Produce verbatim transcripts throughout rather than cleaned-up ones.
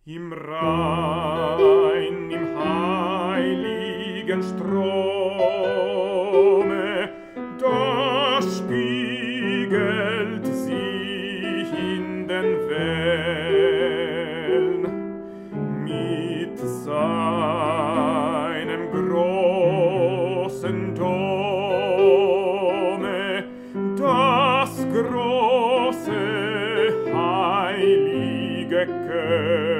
Im Rhein, im heiligen Strome, da spiegelt sich in den Wellen mit seinem großen Dome das große heilige Köln.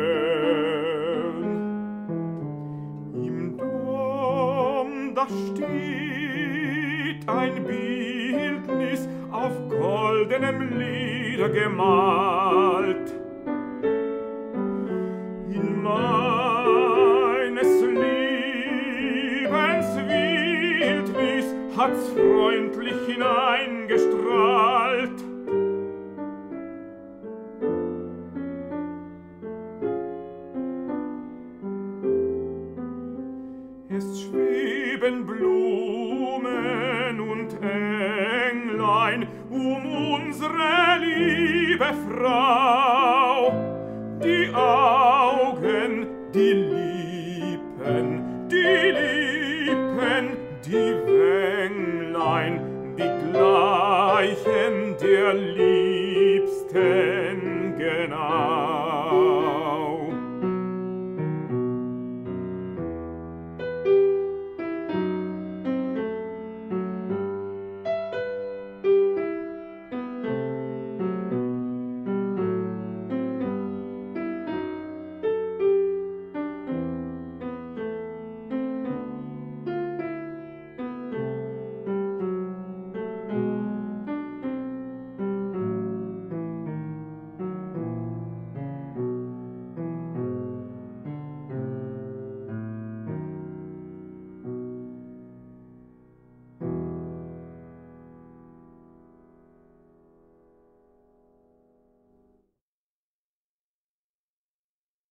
Da steht ein Bildnis auf goldenem Leder gemalt. In meines Lebens Wildnis hat's freundlich hineingestrahlt. Es schweben Blumen und Englein um unsere liebe Frau.